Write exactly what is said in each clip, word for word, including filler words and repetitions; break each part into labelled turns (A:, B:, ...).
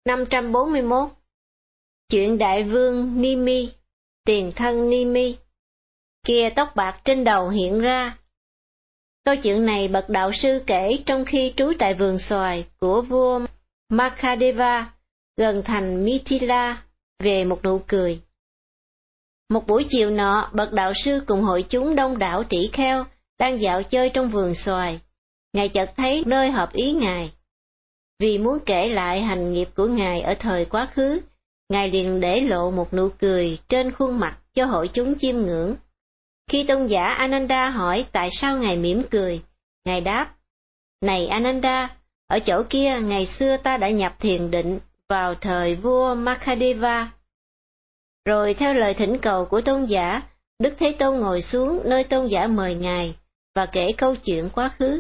A: năm trăm bốn mươi mốt. Chuyện đại vương Nimi, tiền thân Nimi. Kia tóc bạc trên đầu hiện ra. Câu chuyện này bậc đạo sư kể trong khi trú tại vườn xoài của vua Makadeva, gần thành Mithila, về một nụ cười. Một buổi chiều nọ, bậc đạo sư cùng hội chúng đông đảo tỷ kheo đang dạo chơi trong vườn xoài. Ngài chợt thấy nơi hợp ý Ngài. Vì muốn kể lại hành nghiệp của Ngài ở thời quá khứ, Ngài liền để lộ một nụ cười trên khuôn mặt cho hội chúng chiêm ngưỡng. Khi tôn giả Ananda hỏi tại sao Ngài mỉm cười, Ngài đáp: Này Ananda, ở chỗ kia ngày xưa ta đã nhập thiền định vào thời vua Makadeva. Rồi theo lời thỉnh cầu của tôn giả, Đức Thế Tôn ngồi xuống nơi tôn giả mời Ngài và kể câu chuyện quá khứ.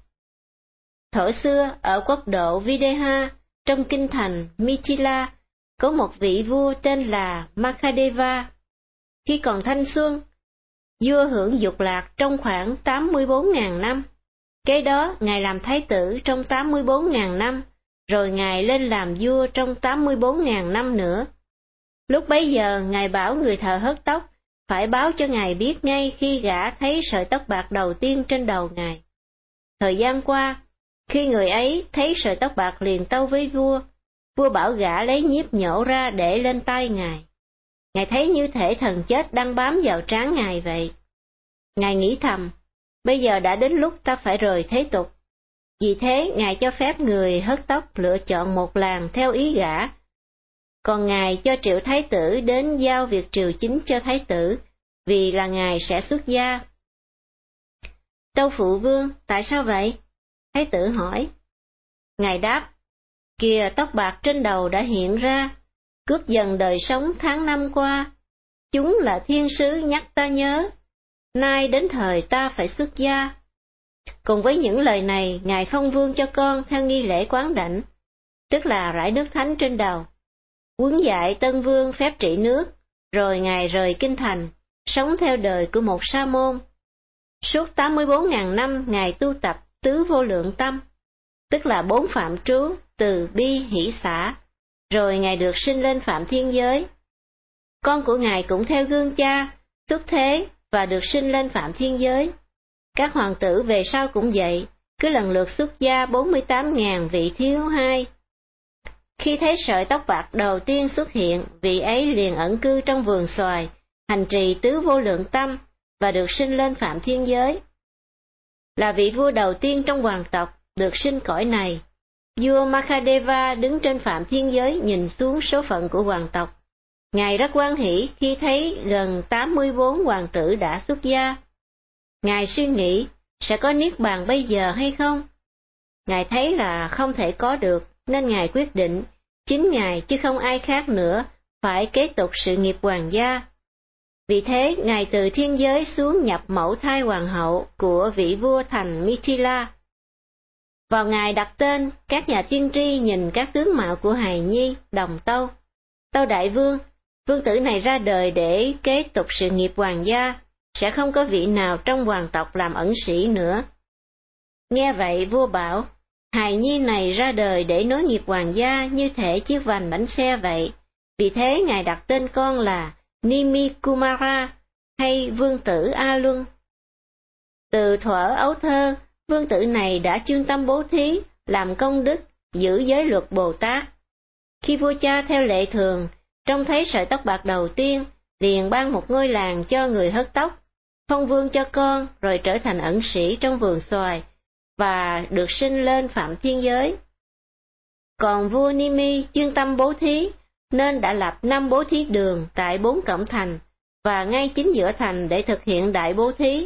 A: Thuở xưa, ở quốc độ Videha, trong kinh thành Mithila, có một vị vua tên là Makadeva. Khi còn thanh xuân, vua hưởng dục lạc trong khoảng tám mươi bốn nghìn năm. Kế đó, Ngài làm thái tử trong tám mươi bốn nghìn năm, rồi Ngài lên làm vua trong tám mươi bốn nghìn năm nữa. Lúc bấy giờ, Ngài bảo người thợ hớt tóc phải báo cho Ngài biết ngay khi gã thấy sợi tóc bạc đầu tiên trên đầu Ngài. Thời gian qua, khi người ấy thấy sợi tóc bạc liền tâu với vua, vua bảo gã lấy nhiếp nhổ ra để lên tay Ngài. Ngài thấy như thể thần chết đang bám vào trán Ngài vậy. Ngài nghĩ thầm, bây giờ đã đến lúc ta phải rời thế tục. Vì thế, Ngài cho phép người hớt tóc lựa chọn một làng theo ý gã. Còn Ngài cho triệu thái tử đến giao việc triều chính cho thái tử, vì là Ngài sẽ xuất gia. Tâu phụ vương, tại sao vậy? Thái tử hỏi. Ngài đáp, kìa tóc bạc trên đầu đã hiện ra, cướp dần đời sống tháng năm qua. Chúng là thiên sứ nhắc ta nhớ, nay đến thời ta phải xuất gia. Cùng với những lời này, Ngài phong vương cho con theo nghi lễ quán đảnh, tức là rải nước thánh trên đầu. Huấn dạy tân vương phép trị nước, rồi Ngài rời kinh thành, sống theo đời của một sa môn. Suốt tám mươi bốn nghìn năm Ngài tu tập tứ vô lượng tâm, tức là bốn phạm trú, từ bi hỷ xả, rồi Ngài được sinh lên phạm thiên giới. Con của Ngài cũng theo gương cha, xuất thế và được sinh lên phạm thiên giới. Các hoàng tử về sau cũng vậy, cứ lần lượt xuất gia bốn mươi tám nghìn vị thiếu hai. Khi thấy sợi tóc bạc đầu tiên xuất hiện, vị ấy liền ẩn cư trong vườn xoài, hành trì tứ vô lượng tâm và được sinh lên phạm thiên giới. Là vị vua đầu tiên trong hoàng tộc được sinh cõi này, vua Makadeva đứng trên phạm thiên giới nhìn xuống số phận của hoàng tộc. Ngài rất hoan hỷ khi thấy gần tám mươi bốn hoàng tử đã xuất gia. Ngài suy nghĩ, sẽ có niết bàn bây giờ hay không? Ngài thấy là không thể có được, nên Ngài quyết định, chính Ngài chứ không ai khác nữa, phải kế tục sự nghiệp hoàng gia. Vì thế, Ngài từ thiên giới xuống nhập mẫu thai hoàng hậu của vị vua thành Mithila. Vào ngày đặt tên, các nhà tiên tri nhìn các tướng mạo của hài nhi, đồng tâu. Tâu đại vương, vương tử này ra đời để kế tục sự nghiệp hoàng gia, sẽ không có vị nào trong hoàng tộc làm ẩn sĩ nữa. Nghe vậy vua bảo, hài nhi này ra đời để nối nghiệp hoàng gia như thể chiếc vành bánh xe vậy, vì thế Ngài đặt tên con là Nimi Kumara hay vương tử A Luân. Từ thuở ấu thơ, vương tử này đã chuyên tâm bố thí, làm công đức, giữ giới luật Bồ Tát. Khi vua cha theo lệ thường, trông thấy sợi tóc bạc đầu tiên, liền ban một ngôi làng cho người hớt tóc, phong vương cho con, rồi trở thành ẩn sĩ trong vườn xoài, và được sinh lên phạm thiên giới. Còn vua Nimi chuyên tâm bố thí, nên đã lập năm bố thí đường tại bốn cổng thành, và ngay chính giữa thành để thực hiện đại bố thí.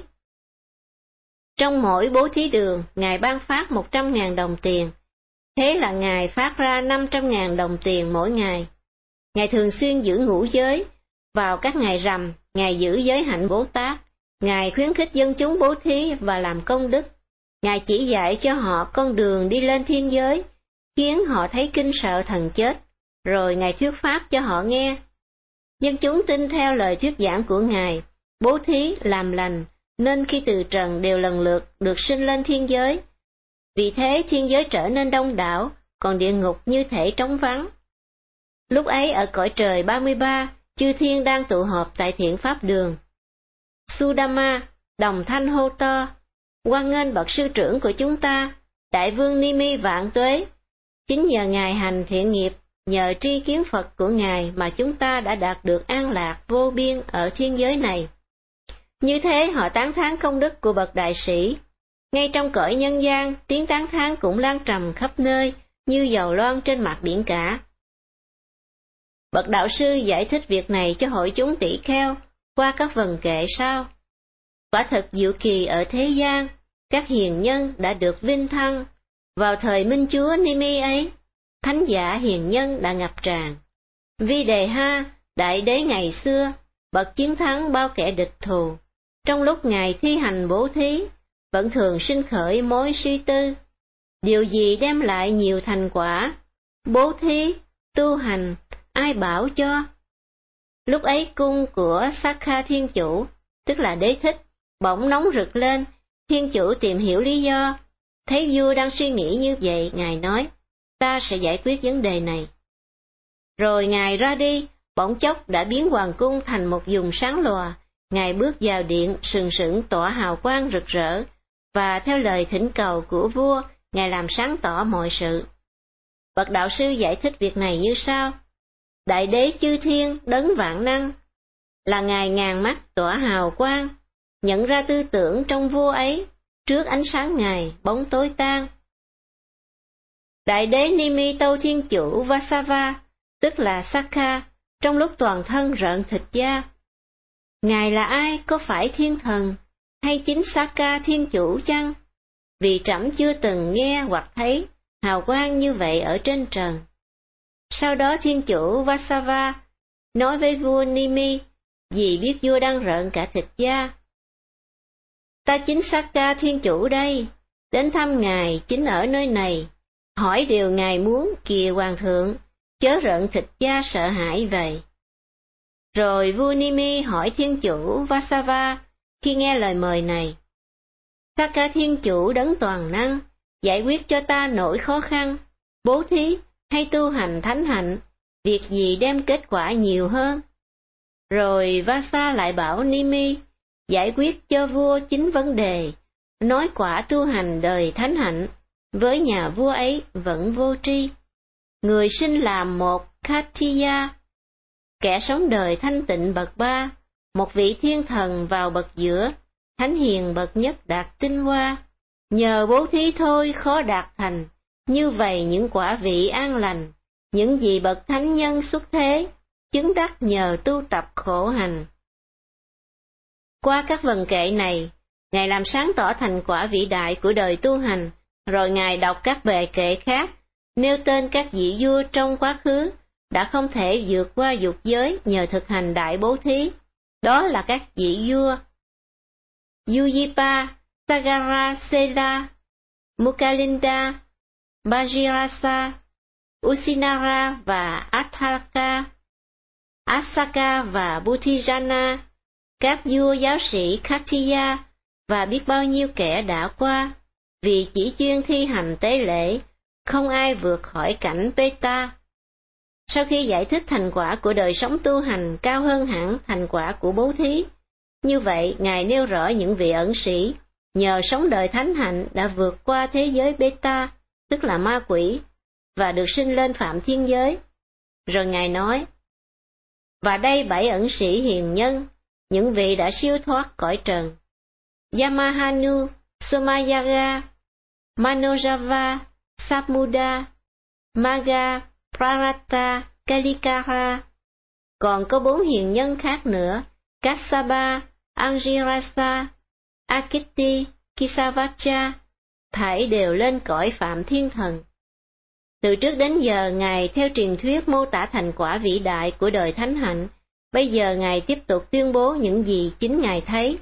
A: Trong mỗi bố thí đường, Ngài ban phát một trăm nghìn đồng tiền, thế là Ngài phát ra năm trăm nghìn đồng tiền mỗi ngày. Ngài thường xuyên giữ ngũ giới, vào các ngày rằm, Ngài giữ giới hạnh Bồ Tát, Ngài khuyến khích dân chúng bố thí và làm công đức. Ngài chỉ dạy cho họ con đường đi lên thiên giới, khiến họ thấy kinh sợ thần chết, rồi Ngài thuyết pháp cho họ nghe. Dân chúng tin theo lời thuyết giảng của Ngài, bố thí, làm lành, nên khi từ trần đều lần lượt được sinh lên thiên giới. Vì thế thiên giới trở nên đông đảo, còn địa ngục như thể trống vắng. Lúc ấy ở cõi trời ba mươi ba, chư thiên đang tụ họp tại thiện pháp đường. Sudama, đồng thanh hô to, hoan nghênh bậc sư trưởng của chúng ta, đại vương Nimi vạn tuế. Chính nhờ Ngài hành thiện nghiệp, nhờ tri kiến Phật của Ngài mà chúng ta đã đạt được an lạc vô biên ở thiên giới này. Như thế họ tán thán công đức của bậc đại sĩ. Ngay trong cõi nhân gian, tiếng tán thán cũng lan trầm khắp nơi, như dầu loang trên mặt biển cả. Bậc đạo sư giải thích việc này cho hội chúng tỷ kheo qua các vần kệ sau. Quả thật diệu kỳ ở thế gian, các hiền nhân đã được vinh thăng. Vào thời Minh Chúa Nimi ấy, thánh giả hiền nhân đã ngập tràn. Vi Đề Ha, đại đế ngày xưa, bậc chiến thắng bao kẻ địch thù. Trong lúc Ngài thi hành bố thí, vẫn thường sinh khởi mối suy tư. Điều gì đem lại nhiều thành quả? Bố thí, tu hành, ai bảo cho? Lúc ấy cung của Sakha Thiên Chủ, tức là Đế Thích, bỗng nóng rực lên. Thiên Chủ tìm hiểu lý do. Thấy vua đang suy nghĩ như vậy, Ngài nói, ta sẽ giải quyết vấn đề này. Rồi Ngài ra đi, bỗng chốc đã biến hoàng cung thành một vùng sáng lòa. Ngài bước vào điện sừng sững tỏa hào quang rực rỡ, và theo lời thỉnh cầu của vua, Ngài làm sáng tỏ mọi sự. Bậc đạo sư giải thích việc này như sau. Đại đế chư thiên đấng vạn năng, là Ngài ngàn mắt tỏa hào quang, nhận ra tư tưởng trong vua ấy, trước ánh sáng Ngài bóng tối tan. Đại đế Nimi Tâu Thiên Chủ Vasava, tức là Sakha, trong lúc toàn thân rợn thịt da. Ngài là ai, có phải thiên thần, hay chính Sakha Thiên Chủ chăng? Vì trẫm chưa từng nghe hoặc thấy hào quang như vậy ở trên trần. Sau đó Thiên Chủ Vasava nói với vua Nimi, vì biết vua đang rợn cả thịt da. Ta chính Sakha Thiên Chủ đây, đến thăm Ngài chính ở nơi này, hỏi điều Ngài muốn kìa hoàng thượng, chớ rợn thịt da sợ hãi vậy. Rồi vua Nimi hỏi Thiên Chủ Vasava khi nghe lời mời này. Sakha Thiên Chủ đấng toàn năng, giải quyết cho ta nỗi khó khăn, bố thí hay tu hành thánh hạnh, việc gì đem kết quả nhiều hơn? Rồi Vasa lại bảo Nimi giải quyết cho vua chính vấn đề, nói quả tu hành đời thánh hạnh, với nhà vua ấy vẫn vô tri. Người sinh làm một Khattiya, kẻ sống đời thanh tịnh bậc ba, một vị thiên thần vào bậc giữa, thánh hiền bậc nhất đạt tinh hoa. Nhờ bố thí thôi khó đạt thành, như vậy những quả vị an lành, những gì bậc thánh nhân xuất thế, chứng đắc nhờ tu tập khổ hành. Qua các vần kệ này, Ngài làm sáng tỏ thành quả vĩ đại của đời tu hành, rồi Ngài đọc các bề kệ khác, nêu tên các vị vua trong quá khứ, đã không thể vượt qua dục giới nhờ thực hành đại bố thí. Đó là các vị vua Yuyipa, Sagara Sela, Mukalinda, Bajirasa, Usinara và Atthaka, Asaka và Buddhijana, các vua giáo sĩ Khattiya và biết bao nhiêu kẻ đã qua, vì chỉ chuyên thi hành tế lễ, không ai vượt khỏi cảnh Peta. Sau khi giải thích thành quả của đời sống tu hành cao hơn hẳn thành quả của bố thí, như vậy Ngài nêu rõ những vị ẩn sĩ, nhờ sống đời thánh hạnh đã vượt qua thế giới Beta, tức là ma quỷ, và được sinh lên phạm thiên giới. Rồi Ngài nói, và đây bảy ẩn sĩ hiền nhân, những vị đã siêu thoát cõi trần: Yamahanu, Somayaga, Manojava, Samuda, Maga, Prarata, Kalikara. Còn có bốn hiền nhân khác nữa: Kassapa, Angirasa, Akiti, Kisavacha, thảy đều lên cõi phạm thiên thần. Từ trước đến giờ Ngài theo truyền thuyết mô tả thành quả vĩ đại của đời thánh hạnh, bây giờ Ngài tiếp tục tuyên bố những gì chính Ngài thấy.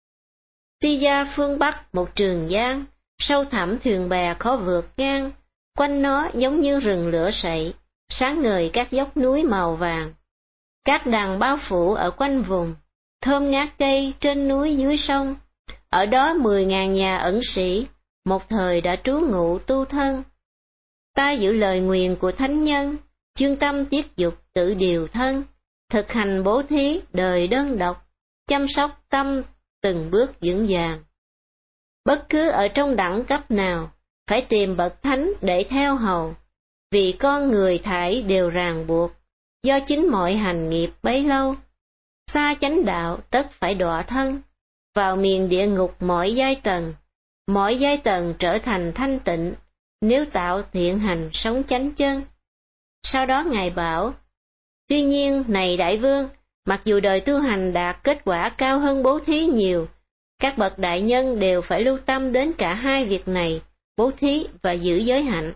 A: Siya phương Bắc một trường giang, sâu thẳm thuyền bè khó vượt ngang, quanh nó giống như rừng lửa sậy, sáng ngời các dốc núi màu vàng. Các đàn bao phủ ở quanh vùng, thơm ngát cây trên núi dưới sông. Ở đó mười ngàn nhà ẩn sĩ, một thời đã trú ngụ tu thân. Ta giữ lời nguyền của thánh nhân, chuyên tâm tiết dục tự điều thân, thực hành bố thí đời đơn độc, chăm sóc tâm từng bước vững vàng. Bất cứ ở trong đẳng cấp nào, phải tìm bậc thánh để theo hầu, vì con người thảy đều ràng buộc, do chính mọi hành nghiệp bấy lâu. Xa chánh đạo tất phải đọa thân, vào miền địa ngục mọi giai tầng, mọi giai tầng trở thành thanh tịnh, nếu tạo thiện hành sống chánh chân. Sau đó Ngài bảo, tuy nhiên này đại vương, mặc dù đời tu hành đạt kết quả cao hơn bố thí nhiều, các bậc đại nhân đều phải lưu tâm đến cả hai việc này, bố thí và giữ giới hạnh.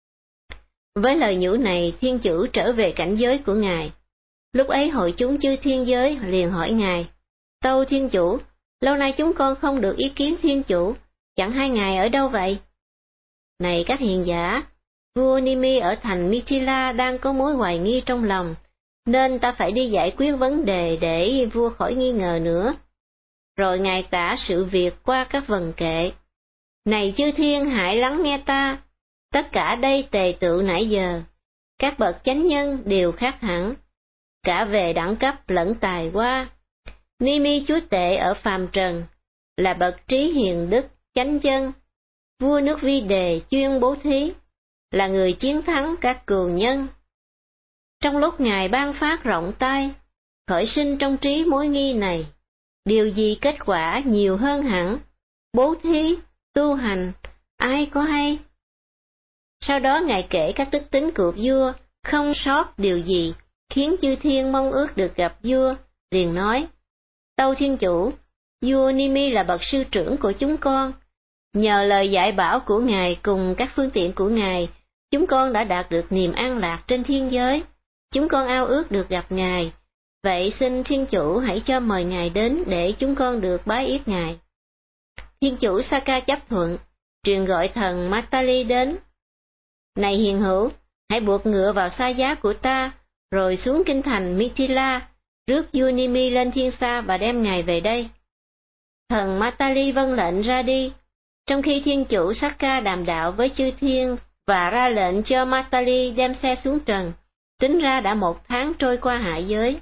A: Với lời nhủ này, Thiên Chủ trở về cảnh giới của Ngài. Lúc ấy hội chúng chư thiên giới liền hỏi Ngài, tâu Thiên Chủ, lâu nay chúng con không được ý kiến Thiên Chủ, chẳng hay Ngài ở đâu vậy? Này các hiền giả, vua Nimi ở thành Mithila đang có mối hoài nghi trong lòng, nên ta phải đi giải quyết vấn đề để vua khỏi nghi ngờ nữa. Rồi Ngài tả sự việc qua các vần kệ. Này chư thiên hãy lắng nghe ta, tất cả đây tề tựu nãy giờ, các bậc chánh nhân đều khác hẳn, cả về đẳng cấp lẫn tài hoa. Nimi chúa tể ở phàm trần, là bậc trí hiền đức, chánh chân, vua nước Vi Đề chuyên bố thí, là người chiến thắng các cường nhân. Trong lúc Ngài ban phát rộng tay, khởi sinh trong trí mối nghi này, điều gì kết quả nhiều hơn hẳn, bố thí, tu hành, ai có hay? Sau đó Ngài kể các đức tính của vua, không sót điều gì, khiến chư thiên mong ước được gặp vua, liền nói, tâu Thiên Chủ, vua Nimi là bậc sư trưởng của chúng con. Nhờ lời dạy bảo của Ngài cùng các phương tiện của Ngài, chúng con đã đạt được niềm an lạc trên thiên giới. Chúng con ao ước được gặp Ngài. Vậy xin Thiên Chủ hãy cho mời Ngài đến để chúng con được bái yết Ngài. Thiên Chủ Saka chấp thuận, truyền gọi thần Matali đến. Này hiền hữu, hãy buộc ngựa vào xa giá của ta, rồi xuống kinh thành Mithila, rước vua Nimi lên thiên sa và đem Ngài về đây. Thần Matali vâng lệnh ra đi, trong khi Thiên Chủ Saka đàm đạo với chư thiên và ra lệnh cho Matali đem xe xuống trần, tính ra đã một tháng trôi qua hạ giới.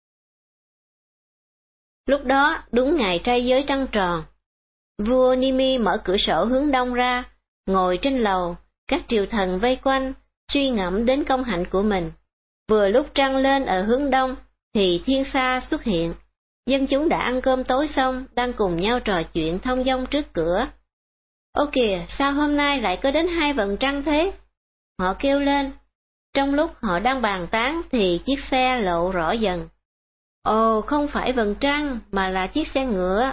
A: Lúc đó đúng ngày trai giới trăng tròn, vua Nimi mở cửa sổ hướng đông ra, ngồi trên lầu, các triều thần vây quanh, suy ngẫm đến công hạnh của mình. Vừa lúc trăng lên ở hướng đông, thì thiên sa xuất hiện. Dân chúng đã ăn cơm tối xong, đang cùng nhau trò chuyện thông dong trước cửa. Ô kìa, sao hôm nay lại có đến hai vầng trăng thế? Họ kêu lên. Trong lúc họ đang bàn tán thì chiếc xe lộ rõ dần. Ồ, không phải vầng trăng, mà là chiếc xe ngựa.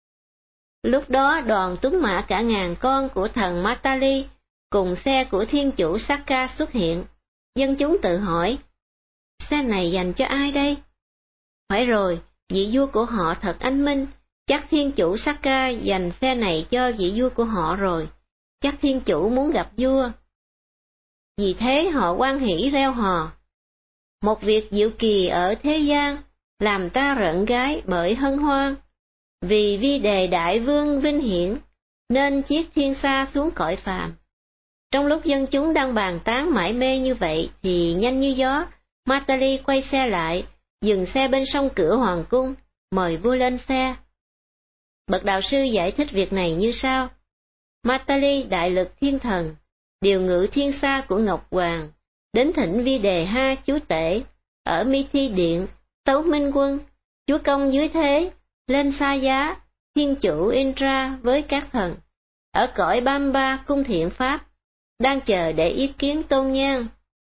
A: Lúc đó đoàn tuấn mã cả ngàn con của thần Matali cùng xe của Thiên Chủ Saka xuất hiện. Dân chúng tự hỏi, xe này dành cho ai đây? Phải rồi, vị vua của họ thật anh minh, chắc Thiên Chủ Saka dành xe này cho vị vua của họ rồi, chắc Thiên Chủ muốn gặp vua. Vì thế họ hoan hỉ reo hò. Một việc diệu kỳ ở thế gian, làm ta rợn gái bởi hân hoan. Vì Vi Đề đại vương vinh hiển, nên chiếc thiên sa xuống cõi phàm. Trong lúc dân chúng đang bàn tán mải mê như vậy thì nhanh như gió, Matali quay xe lại, dừng xe bên sông cửa hoàng cung, mời vua lên xe. Bậc đạo sư giải thích việc này như sau. Matali đại lực thiên thần, điều ngự thiên sa của Ngọc Hoàng, đến thỉnh Vi Đề Ha chúa tể, ở Mithi Điện, tấu minh quân, chúa công dưới thế, lên xa giá, Thiên Chủ Indra với các thần, ở cõi Bamba cung thiện pháp, đang chờ để ý kiến tôn nhan.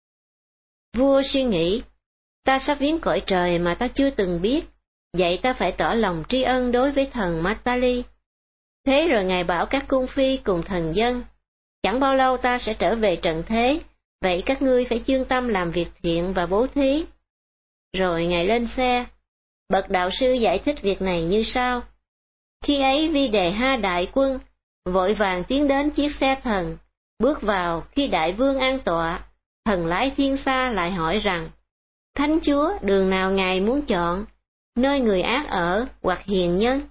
A: Vua suy nghĩ, ta sắp viếng cõi trời mà ta chưa từng biết, vậy ta phải tỏ lòng tri ân đối với thần Matali. Thế rồi Ngài bảo các cung phi cùng thần dân, chẳng bao lâu ta sẽ trở về trận thế, vậy các ngươi phải chuyên tâm làm việc thiện và bố thí. Rồi Ngài lên xe. Bậc đạo sư giải thích việc này như sau. Khi ấy Vi Đề Ha đại quân, vội vàng tiến đến chiếc xe thần, bước vào khi đại vương an tọa, thần lái thiên sa lại hỏi rằng, Thánh Chúa đường nào Ngài muốn chọn, nơi người ác ở hoặc hiền nhân?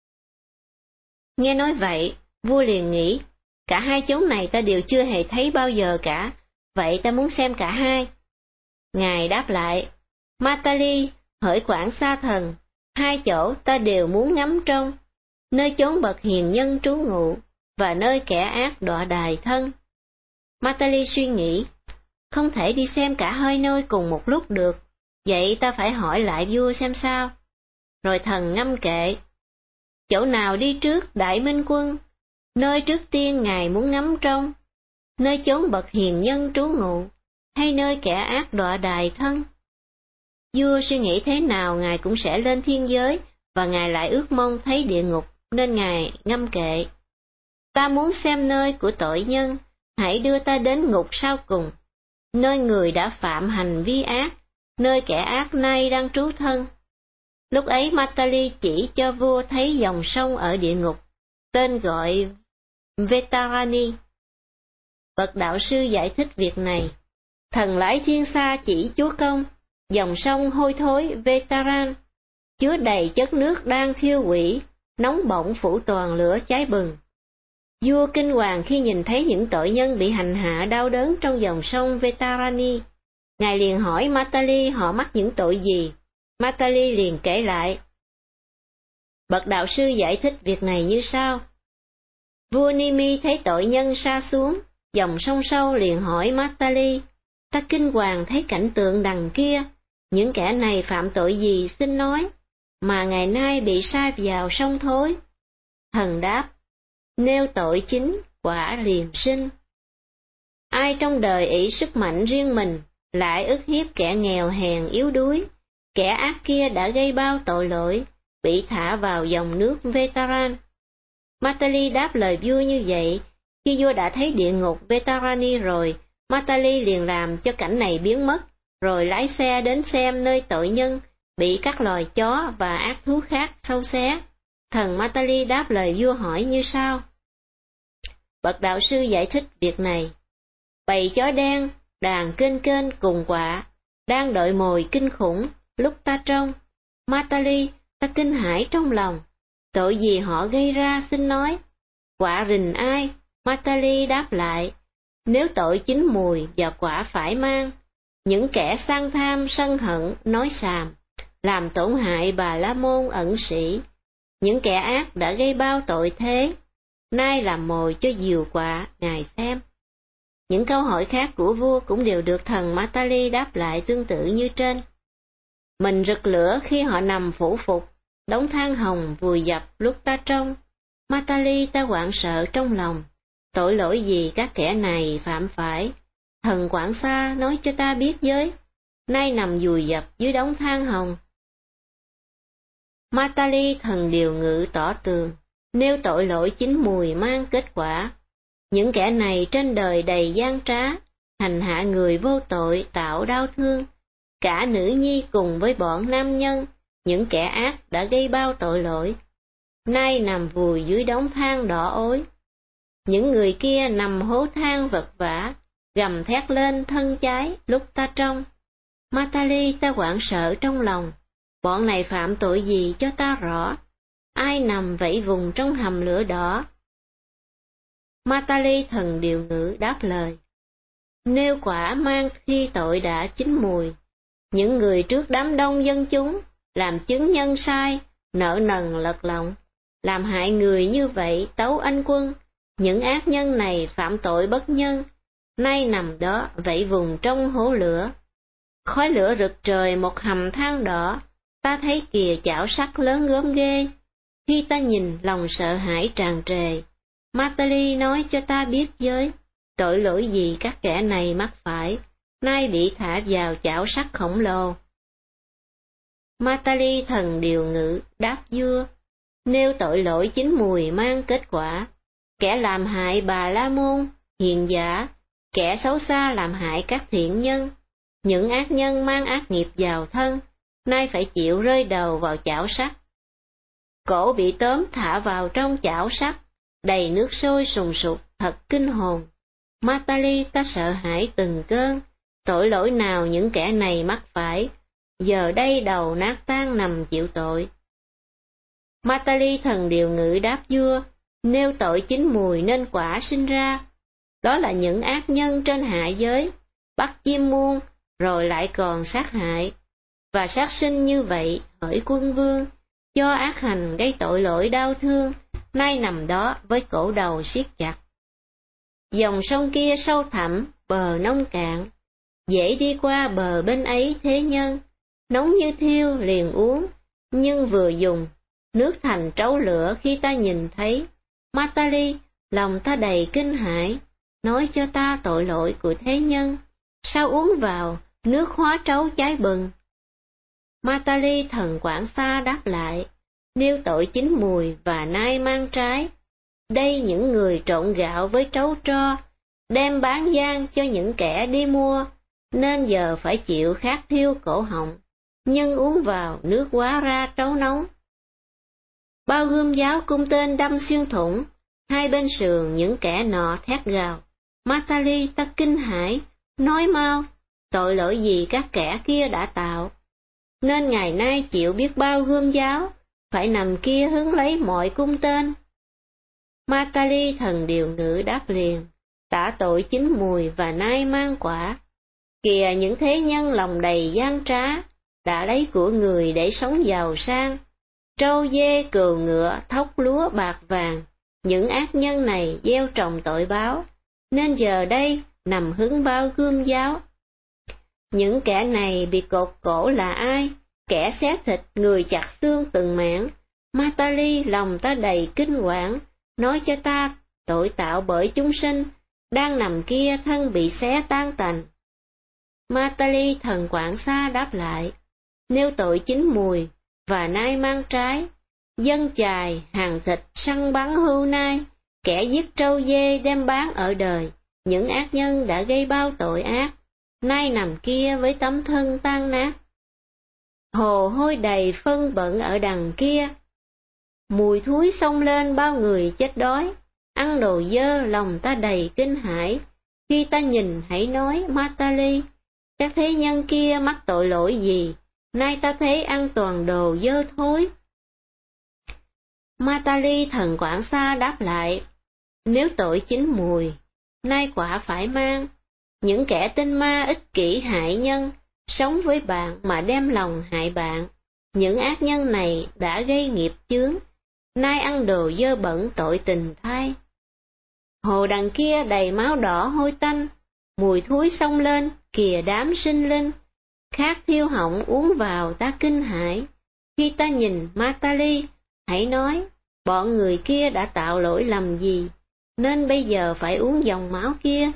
A: Nghe nói vậy, vua liền nghĩ, cả hai chốn này ta đều chưa hề thấy bao giờ cả, vậy ta muốn xem cả hai. Ngài đáp lại, Matali, hỡi Quảng Sa Thần, hai chỗ ta đều muốn ngắm trông, nơi chốn bậc hiền nhân trú ngụ, và nơi kẻ ác đọa đài thân. Matali suy nghĩ, không thể đi xem cả hai nơi cùng một lúc được, vậy ta phải hỏi lại vua xem sao. Rồi thần ngâm kệ, chỗ nào đi trước Đại Minh Quân, nơi trước tiên ngài muốn ngắm trông, nơi chốn bậc hiền nhân trú ngụ, hay nơi kẻ ác đọa đài thân? Vua suy nghĩ thế nào ngài cũng sẽ lên thiên giới, và ngài lại ước mong thấy địa ngục, nên ngài ngâm kệ. Ta muốn xem nơi của tội nhân, hãy đưa ta đến ngục sau cùng, nơi người đã phạm hành vi ác, nơi kẻ ác nay đang trú thân. Lúc ấy Matali chỉ cho vua thấy dòng sông ở địa ngục, tên gọi Vetarani. Bậc đạo sư giải thích việc này. Thần lái thiên xa chỉ chúa công, dòng sông hôi thối Vetaran, chứa đầy chất nước đang thiêu hủy, nóng bỏng phủ toàn lửa cháy bừng. Vua kinh hoàng khi nhìn thấy những tội nhân bị hành hạ đau đớn trong dòng sông Vetarani. Ngài liền hỏi Matali họ mắc những tội gì. Matali liền kể lại. Bậc đạo sư giải thích việc này như sau. Vua Nimi thấy tội nhân sa xuống dòng sông sâu liền hỏi Matali, ta kinh hoàng thấy cảnh tượng đằng kia, những kẻ này phạm tội gì xin nói, mà ngày nay bị sa vào sông thối? Thần đáp, nêu tội chính, quả liền sinh. Ai trong đời ỷ sức mạnh riêng mình, lại ức hiếp kẻ nghèo hèn yếu đuối, kẻ ác kia đã gây bao tội lỗi, bị thả vào dòng nước Vetaran. Matali đáp lời vua như vậy. Khi vua đã thấy địa ngục Vetarani rồi, Matali liền làm cho cảnh này biến mất, rồi lái xe đến xem nơi tội nhân bị các loài chó và ác thú khác sâu xé. Thần Matali đáp lời vua hỏi như sau. Bậc đạo sư giải thích việc này. Bầy chó đen, đàn kênh kênh cùng quạ, đang đợi mồi kinh khủng, lúc ta trông. Matali, ta kinh hãi trong lòng. Tội gì họ gây ra xin nói. Quạ rình ai? Matali đáp lại. Nếu tội chín mùi và quả phải mang, những kẻ sang tham sân hận nói xàm, làm tổn hại Bà La Môn ẩn sĩ, những kẻ ác đã gây bao tội thế, nay làm mồi cho diều quạ, ngài xem. Những câu hỏi khác của vua cũng đều được thần Matali đáp lại tương tự như trên. Mình rực lửa khi họ nằm phủ phục, đống than hồng vùi dập lúc ta trông. Matali, ta hoảng sợ trong lòng, tội lỗi gì các kẻ này phạm phải, thần Quảng Sa nói cho ta biết với, nay nằm vùi dập dưới đống than hồng. Matali thần điều ngự tỏ tường, nêu tội lỗi chín mùi mang kết quả. Những kẻ này trên đời đầy gian trá, hành hạ người vô tội tạo đau thương, cả nữ nhi cùng với bọn nam nhân, những kẻ ác đã gây bao tội lỗi, nay nằm vùi dưới đống than đỏ ối. Những người kia nằm hố than vật vã, gầm thét lên thân cháy lúc ta trông. Matali, ta hoảng sợ trong lòng, bọn này phạm tội gì cho ta rõ, ai nằm vẫy vùng trong hầm lửa đỏ. Matali thần điều ngữ đáp lời. Nêu quả mang khi tội đã chín mùi, những người trước đám đông dân chúng, làm chứng nhân sai, nợ nần lật lọng, làm hại người như vậy tấu anh quân, những ác nhân này phạm tội bất nhân, nay nằm đó vẫy vùng trong hố lửa. Khói lửa rực trời một hầm than đỏ, ta thấy kìa chảo sắt lớn gớm ghê, khi ta nhìn lòng sợ hãi tràn trề. Matali nói cho ta biết với, tội lỗi gì các kẻ này mắc phải, nay bị thả vào chảo sắt khổng lồ. Matali thần điều ngự đáp vua, nêu tội lỗi chín mùi mang kết quả, kẻ làm hại Bà La Môn, hiền giả, kẻ xấu xa làm hại các thiện nhân, những ác nhân mang ác nghiệp vào thân, nay phải chịu rơi đầu vào chảo sắt. Cổ bị tóm thả vào trong chảo sắt, đầy nước sôi sùng sục, thật kinh hồn. Matali, ta sợ hãi từng cơn, tội lỗi nào những kẻ này mắc phải, giờ đây đầu nát tan nằm chịu tội. Matali thần điều ngự đáp vua, nêu tội chín mùi nên quả sinh ra, đó là những ác nhân trên hạ giới, bắt chim muôn, rồi lại còn sát hại, và sát sinh như vậy hỡi quân vương, do ác hành gây tội lỗi đau thương, nay nằm đó với cổ đầu siết chặt. Dòng sông kia sâu thẳm, bờ nông cạn, dễ đi qua bờ bên ấy thế nhân, nóng như thiêu liền uống, nhưng vừa dùng, nước thành trấu lửa khi ta nhìn thấy. Matali, lòng ta đầy kinh hãi, nói cho ta tội lỗi của thế nhân, sao uống vào, nước hóa trấu cháy bừng. Matali thần Quảng Xa đáp lại, nêu tội chín mùi và nay mang trái. Đây những người trộn gạo với trấu tro, đem bán gian cho những kẻ đi mua, nên giờ phải chịu khát thiêu cổ họng, nhưng uống vào nước hóa ra trấu nóng. Bao gươm giáo cung tên đâm xuyên thủng, hai bên sườn những kẻ nọ thét gào. Matali ta kinh hãi, nói mau, tội lỗi gì các kẻ kia đã tạo, nên ngày nay chịu biết bao gươm giáo, phải nằm kia hứng lấy mọi cung tên. Matali thần điều ngữ đáp liền, tả tội chín mùi và nay mang quả. Kìa những thế nhân lòng đầy gian trá, đã lấy của người để sống giàu sang, trâu dê cừu ngựa thóc lúa bạc vàng, những ác nhân này gieo trồng tội báo, nên giờ đây nằm hứng bao gươm giáo. Những kẻ này bị cột cổ là ai? Kẻ xé thịt người chặt xương từng mảng. Matali lòng ta đầy kinh quản, nói cho ta tội tạo bởi chúng sinh, đang nằm kia thân bị xé tan tành. Matali thần Quảng Xa đáp lại, nêu tội chín mùi và nay mang trái, dân chài hàng thịt săn bắn hưu nai, kẻ giết trâu dê đem bán ở đời, những ác nhân đã gây bao tội ác, nay nằm kia với tấm thân tan nát. Hồ hôi đầy phân bẩn ở đằng kia, mùi thúi xông lên bao người chết đói, ăn đồ dơ lòng ta đầy kinh hãi, khi ta nhìn hãy nói Matali, các thế nhân kia mắc tội lỗi gì, nay ta thấy ăn toàn đồ dơ thối. Matali thần Quảng Xa đáp lại, nếu tội chín mùi, nay quả phải mang, những kẻ tinh ma ích kỷ hại nhân, sống với bạn mà đem lòng hại bạn, những ác nhân này đã gây nghiệp chướng, nay ăn đồ dơ bẩn tội tình thay. Hồ đằng kia đầy máu đỏ hôi tanh, mùi thúi xông lên, kìa đám sinh linh, khát thiêu họng uống vào ta kinh hãi, khi ta nhìn Matali, hãy nói, bọn người kia đã tạo lỗi lầm gì, nên bây giờ phải uống dòng máu kia.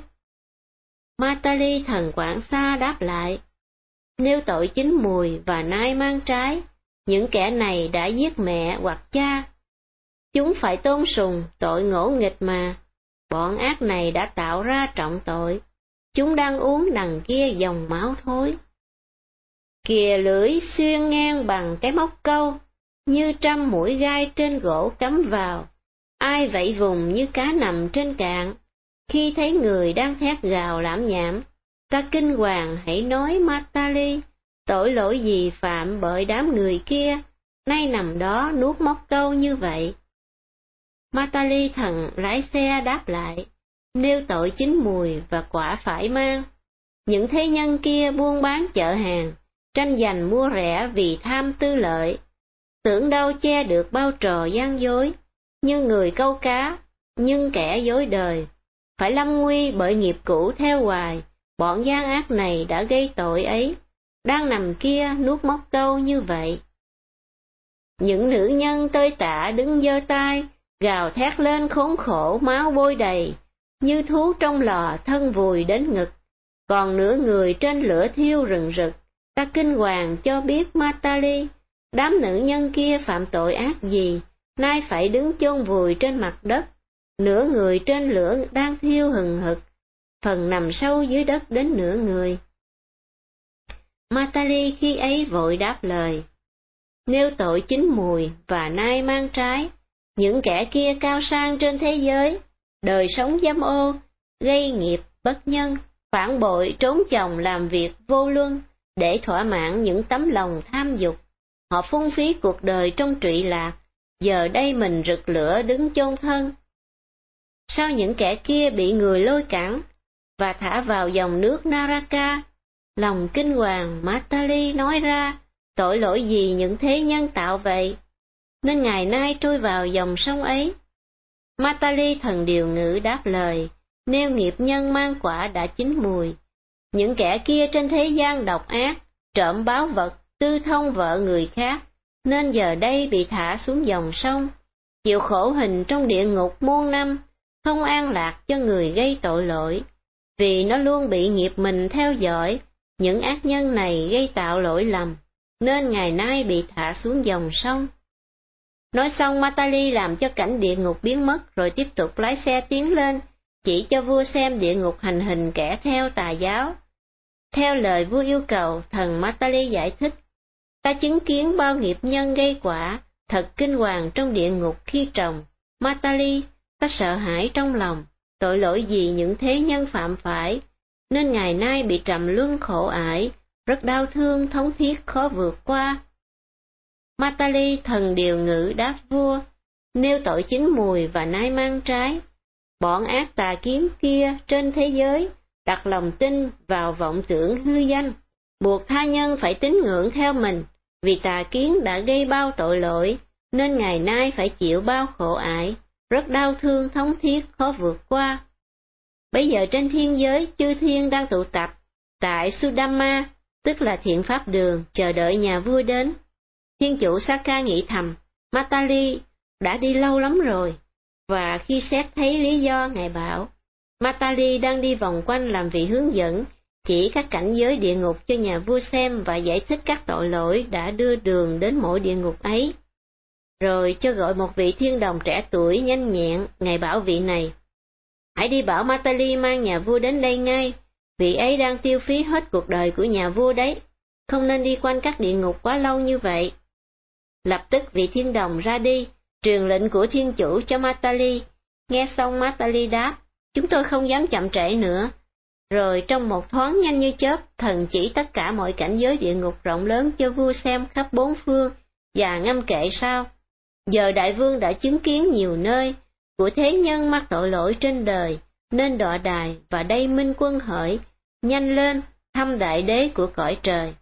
A: Matali thần Quảng Xa đáp lại, nêu tội chín mùi và nay mang trái, những kẻ này đã giết mẹ hoặc cha. Chúng phải tôn sùng tội ngỗ nghịch mà, bọn ác này đã tạo ra trọng tội, chúng đang uống đằng kia dòng máu thối. Kìa lưỡi xuyên ngang bằng cái móc câu, như trăm mũi gai trên gỗ cắm vào, ai vẫy vùng như cá nằm trên cạn, khi thấy người đang thét gào lãm nhảm, ta kinh hoàng hãy nói Matali, tội lỗi gì phạm bởi đám người kia, nay nằm đó nuốt móc câu như vậy. Matali thần lái xe đáp lại, nêu tội chín mùi và quả phải mang, những thế nhân kia buôn bán chợ hàng, tranh giành mua rẻ vì tham tư lợi, tưởng đâu che được bao trò gian dối, như người câu cá, nhưng kẻ dối đời, phải lâm nguy bởi nghiệp cũ theo hoài, bọn gian ác này đã gây tội ấy, đang nằm kia nuốt móc câu như vậy. Những nữ nhân tơi tả đứng giơ tay, gào thét lên khốn khổ máu bôi đầy, như thú trong lò thân vùi đến ngực, còn nửa người trên lửa thiêu rừng rực, ta kinh hoàng cho biết Matali, đám nữ nhân kia phạm tội ác gì, nay phải đứng chôn vùi trên mặt đất, nửa người trên lửa đang thiêu hừng hực, phần nằm sâu dưới đất đến nửa người. Matali khi ấy vội đáp lời, nêu tội chín mùi và nay mang trái, những kẻ kia cao sang trên thế giới, đời sống dâm ô, gây nghiệp bất nhân, phản bội trốn chồng làm việc vô luân, để thỏa mãn những tấm lòng tham dục. Họ phung phí cuộc đời trong trụy lạc, giờ đây mình rực lửa đứng chôn thân. Sao những kẻ kia bị người lôi cản và thả vào dòng nước Naraka, Lòng kinh hoàng, Matali nói ra, tội lỗi gì những thế nhân tạo vậy, nên ngày nay trôi vào dòng sông ấy. Matali thần điều ngữ đáp lời, nêu nghiệp nhân mang quả đã chín mùi. Những kẻ kia trên thế gian độc ác, trộm báu vật, tư thông vợ người khác, nên giờ đây bị thả xuống dòng sông, chịu khổ hình trong địa ngục muôn năm, không an lạc cho người gây tội lỗi, vì nó luôn bị nghiệp mình theo dõi. Những ác nhân này gây tạo lỗi lầm, nên ngày nay bị thả xuống dòng sông. Nói xong, Matali làm cho cảnh địa ngục biến mất, rồi tiếp tục lái xe tiến lên, chỉ cho vua xem địa ngục hành hình kẻ theo tà giáo. Theo lời vua yêu cầu, thần Matali giải thích, ta chứng kiến bao nghiệp nhân gây quả, thật kinh hoàng trong địa ngục khi trồng. Matali, ta sợ hãi trong lòng, tội lỗi gì những thế nhân phạm phải, nên ngày nay bị trầm luân khổ ải, rất đau thương thống thiết khó vượt qua. Matali thần điều ngữ đáp vua, nêu tội chín mùi và nay mang trái. Bọn ác tà kiến kia trên thế giới đặt lòng tin vào vọng tưởng hư danh, buộc tha nhân phải tín ngưỡng theo mình, vì tà kiến đã gây bao tội lỗi, nên ngày nay phải chịu bao khổ ải, rất đau thương thống thiết khó vượt qua. Bây giờ trên thiên giới, chư thiên đang tụ tập tại Sudama, tức là thiện pháp đường, chờ đợi nhà vua đến. Thiên chủ Saka nghĩ thầm, Matali đã đi lâu lắm rồi, và khi xét thấy lý do, ngài bảo, Matali đang đi vòng quanh làm vị hướng dẫn, chỉ các cảnh giới địa ngục cho nhà vua xem và giải thích các tội lỗi đã đưa đường đến mỗi địa ngục ấy. Rồi cho gọi một vị thiên đồng trẻ tuổi nhanh nhẹn, ngài bảo vị này, hãy đi bảo Matali mang nhà vua đến đây ngay, vị ấy đang tiêu phí hết cuộc đời của nhà vua đấy, không nên đi quanh các địa ngục quá lâu như vậy. Lập tức vị thiên đồng ra đi, truyền lệnh của thiên chủ cho Matali. Nghe xong Matali đáp, chúng tôi không dám chậm trễ nữa. Rồi trong một thoáng nhanh như chớp, thần chỉ tất cả mọi cảnh giới địa ngục rộng lớn cho vua xem khắp bốn phương, và ngâm kệ sao. Giờ đại vương đã chứng kiến nhiều nơi, của thế nhân mắc tội lỗi trên đời, nên đọa đài và đây minh quân hỡi, nhanh lên, thăm đại đế của cõi trời.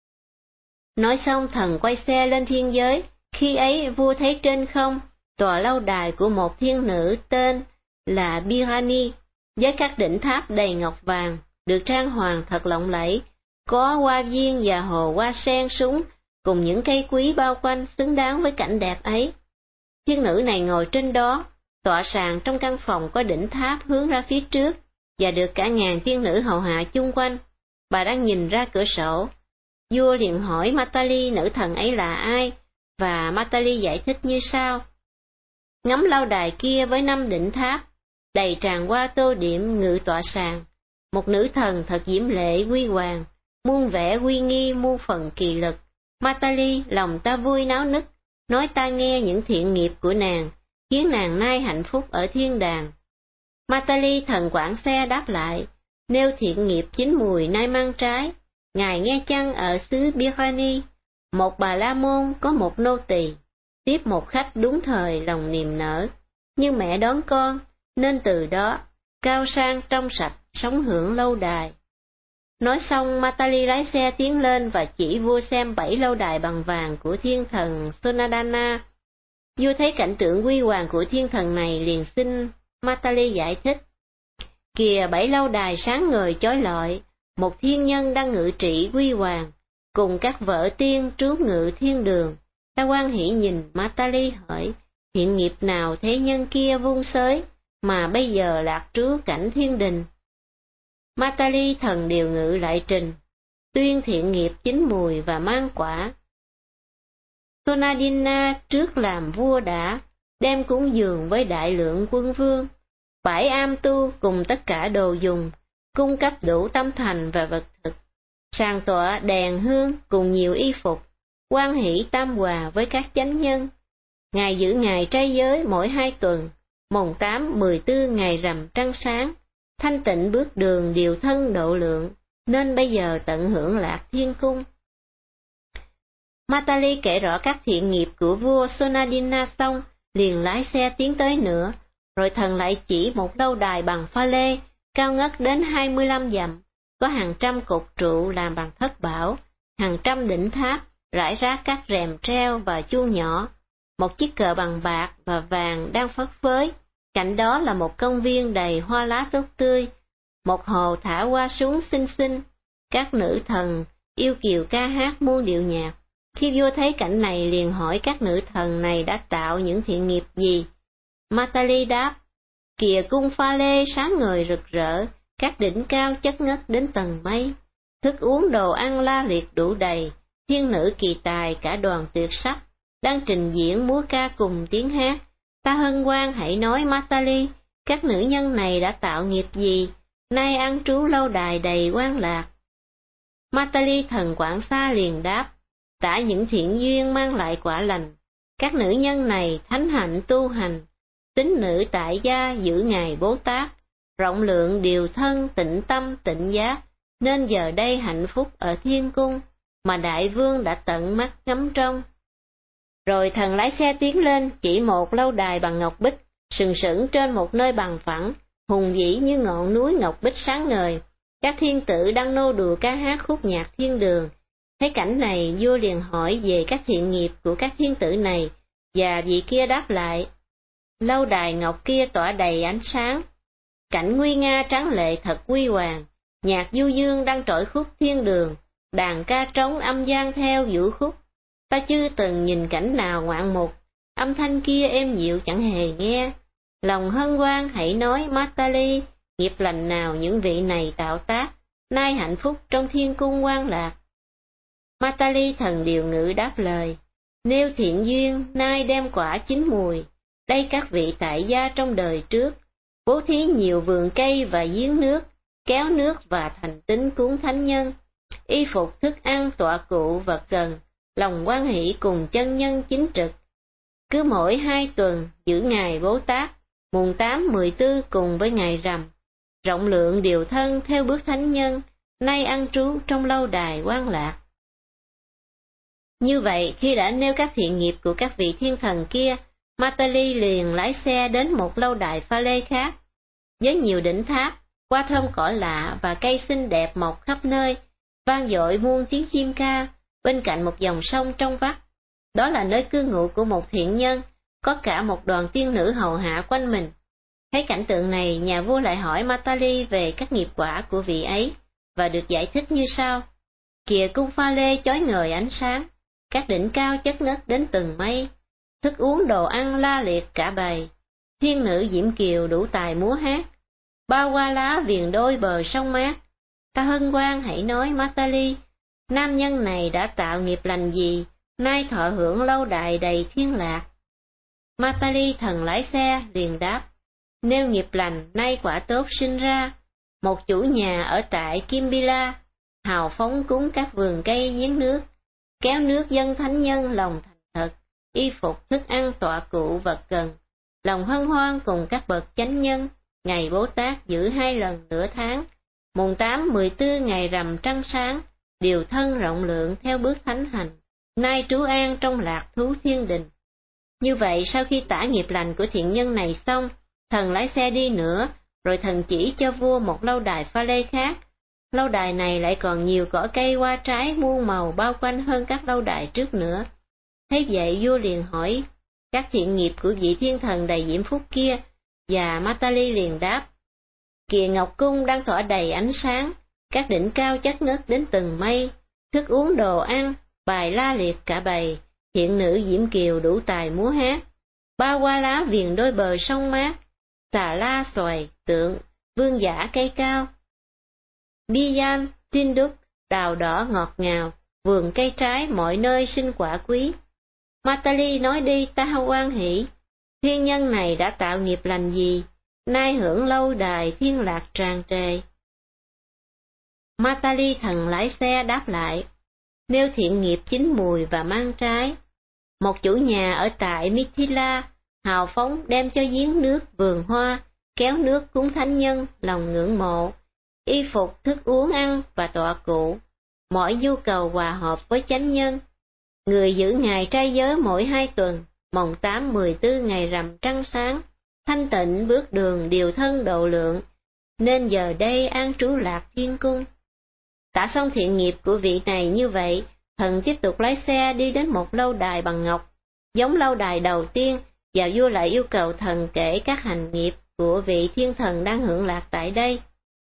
A: Nói xong thần quay xe lên thiên giới, khi ấy vua thấy trên không, tòa lâu đài của một thiên nữ tên là Birani, với các đỉnh tháp đầy ngọc vàng, được trang hoàng thật lộng lẫy, có hoa viên và hồ hoa sen súng, cùng những cây quý bao quanh xứng đáng với cảnh đẹp ấy. Thiên nữ này ngồi trên đó, tọa sàng trong căn phòng có đỉnh tháp hướng ra phía trước, và được cả ngàn thiên nữ hầu hạ chung quanh. Bà đang nhìn ra cửa sổ. Vua liền hỏi Matali nữ thần ấy là ai, và Matali giải thích như sau. Ngắm lâu đài kia với năm đỉnh tháp, đầy tràn hoa tô điểm ngự tọa sàng, một nữ thần thật diễm lệ huy hoàng, muôn vẻ uy nghi muôn phần kỳ lực. Matali, lòng ta vui náo nức, nói ta nghe những thiện nghiệp của nàng, khiến nàng nay hạnh phúc ở thiên đàng. Matali thần quản xe đáp lại, nêu thiện nghiệp chín mùi nay mang trái. Ngài nghe chăng ở xứ Birani, một bà la môn có một nô tỳ, tiếp một khách đúng thời lòng niềm nở, như mẹ đón con, nên từ đó, cao sang trong sạch, sống hưởng lâu đài. Nói xong Matali lái xe tiến lên và chỉ vua xem bảy lâu đài bằng vàng của thiên thần Sonadana. Vua thấy cảnh tượng huy hoàng của thiên thần này liền xin Matali giải thích. Kìa bảy lâu đài sáng ngời chói lọi, một thiên nhân đang ngự trị huy hoàng, cùng các vợ tiên trú ngự thiên đường. Ta hoan hỷ nhìn Matali hỏi, thiện nghiệp nào thế nhân kia vung xới, mà bây giờ lạc trú cảnh thiên đình? Matali thần điều ngự lại trình, tuyên thiện nghiệp chín mùi và mang quả. Sonadina trước làm vua đã, đem cúng dường với đại lượng quân vương, bãi am tu cùng tất cả đồ dùng, cung cấp đủ tâm thành và vật thực, sàng tọa đèn hương cùng nhiều y phục, hoan hỷ tam hòa với các chánh nhân. Ngài giữ ngày trai giới mỗi hai tuần, mồng tám, mười tư ngày rằm trăng sáng, thanh tịnh bước đường điều thân độ lượng, nên bây giờ tận hưởng lạc thiên cung. Matali kể rõ các thiện nghiệp của vua Sonadina xong, liền lái xe tiến tới nữa, rồi thần lại chỉ một lâu đài bằng pha lê, cao ngất đến hai mươi lăm dặm, có hàng trăm cột trụ làm bằng thất bảo, hàng trăm đỉnh tháp, rải rác các rèm treo và chuông nhỏ, một chiếc cờ bằng bạc và vàng đang phất phới, cạnh đó là một công viên đầy hoa lá tốt tươi, một hồ thả hoa súng xinh xinh, các nữ thần yêu kiều ca hát muôn điệu nhạc. Khi vua thấy cảnh này liền hỏi các nữ thần này đã tạo những thiện nghiệp gì. Matali đáp, kìa cung pha lê sáng ngời rực rỡ, các đỉnh cao chất ngất đến tầng mây, thức uống đồ ăn la liệt đủ đầy, thiên nữ kỳ tài cả đoàn tuyệt sắc, đang trình diễn múa ca cùng tiếng hát. Ta hân hoan hãy nói Matali, các nữ nhân này đã tạo nghiệp gì, nay ăn trú lâu đài đầy quan lạc. Matali thần quản xa liền đáp, tả những thiện duyên mang lại quả lành, các nữ nhân này thánh hạnh tu hành, tín nữ tại gia giữ ngày Bố Tát, rộng lượng điều thân tịnh tâm tịnh giác, nên giờ đây hạnh phúc ở thiên cung, mà đại vương đã tận mắt ngắm trông. Rồi thần lái xe tiến lên chỉ một lâu đài bằng ngọc bích, sừng sững trên một nơi bằng phẳng, hùng vĩ như ngọn núi ngọc bích sáng ngời. Các thiên tử đang nô đùa ca hát khúc nhạc thiên đường. Thấy cảnh này, vua liền hỏi về các thiện nghiệp của các thiên tử này, và vị kia đáp lại, lâu đài ngọc kia tỏa đầy ánh sáng, cảnh nguy nga tráng lệ thật huy hoàng, nhạc du dương đang trỗi khúc thiên đường, đàn ca trống âm gian theo vũ khúc. Ta chưa từng nhìn cảnh nào ngoạn mục, âm thanh kia êm dịu chẳng hề nghe. Lòng hân hoan hãy nói Matali, nghiệp lành nào những vị này tạo tác, nay hạnh phúc trong thiên cung quan lạc. Matali thần điều ngữ đáp lời, nêu thiện duyên nay đem quả chín mùi, đây các vị tại gia trong đời trước, bố thí nhiều vườn cây và giếng nước, kéo nước và thành tín cúng thánh nhân, y phục thức ăn tọa cụ vật cần, lòng hoan hỷ cùng chân nhân chính trực. Cứ mỗi hai tuần giữ ngày Bố Tát, mùng tám mười tư cùng với ngày rằm, rộng lượng điều thân theo bước thánh nhân, nay ăn trú trong lâu đài quan lạc. Như vậy, khi đã nêu các thiện nghiệp của các vị thiên thần kia, Matali liền lái xe đến một lâu đài pha lê khác, với nhiều đỉnh tháp, hoa thơm cỏ lạ và cây xinh đẹp mọc khắp nơi, vang dội muôn tiếng chim ca, bên cạnh một dòng sông trong vắt. Đó là nơi cư ngụ của một thiện nhân, có cả một đoàn tiên nữ hầu hạ quanh mình. Thấy cảnh tượng này, nhà vua lại hỏi Matali về các nghiệp quả của vị ấy, và được giải thích như sau. Kìa cung pha lê chói ngời ánh sáng, các đỉnh cao chất ngất đến từng mây, thức uống đồ ăn la liệt cả bầy, thiên nữ diễm kiều đủ tài múa hát, bao hoa lá viền đôi bờ sông mát. Ta hân hoan hãy nói Matali, nam nhân này đã tạo nghiệp lành gì, nay thọ hưởng lâu đài đầy thiên lạc. Matali thần lái xe liền đáp, nêu nghiệp lành nay quả tốt sinh ra, một chủ nhà ở tại Kimbila, hào phóng cúng các vườn cây giếng nước, kéo nước dân thánh nhân lòng thành thật, y phục thức ăn tọa cụ vật cần, lòng hân hoan cùng các bậc chánh nhân, ngày Bố Tát giữ hai lần nửa tháng, mùng tám mười tư ngày rằm trăng sáng, điều thân rộng lượng theo bước thánh hành, nay trú an trong lạc thú thiên đình. Như vậy, sau khi tả nghiệp lành của thiện nhân này xong, thần lái xe đi nữa, rồi thần chỉ cho vua một lâu đài pha lê khác. Lâu đài này lại còn nhiều cỏ cây hoa trái muôn màu bao quanh hơn các lâu đài trước nữa. Thế vậy vua liền hỏi các thiện nghiệp của vị thiên thần đầy diễm phúc kia, và Matali liền đáp, kìa ngọc cung đang tỏa đầy ánh sáng, các đỉnh cao chất ngất đến từng mây, thức uống đồ ăn, bài la liệt cả bầy, thiện nữ diễm kiều đủ tài múa hát, bao hoa lá viền đôi bờ sông mát, xà la xoài, tượng, vương giả cây cao. Bijan, tin đúc, đào đỏ ngọt ngào, vườn cây trái mọi nơi sinh quả quý. Matali nói đi ta hoan hỷ, thiên nhân này đã tạo nghiệp lành gì, nay hưởng lâu đài thiên lạc tràn trề. Matali thần lái xe đáp lại, nêu thiện nghiệp chín mùi và mang trái. Một chủ nhà ở tại Mithila, hào phóng đem cho giếng nước vườn hoa, kéo nước cúng thánh nhân, lòng ngưỡng mộ, y phục thức uống ăn và tọa cụ, mọi nhu cầu hòa hợp với chánh nhân. Người giữ ngày trai giới mỗi hai tuần, mồng tám mười tư ngày rằm trăng sáng, thanh tịnh bước đường điều thân độ lượng, nên giờ đây an trú lạc thiên cung. Tả xong thiện nghiệp của vị này như vậy, thần tiếp tục lái xe đi đến một lâu đài bằng ngọc, giống lâu đài đầu tiên, và vua lại yêu cầu thần kể các hành nghiệp của vị thiên thần đang hưởng lạc tại đây.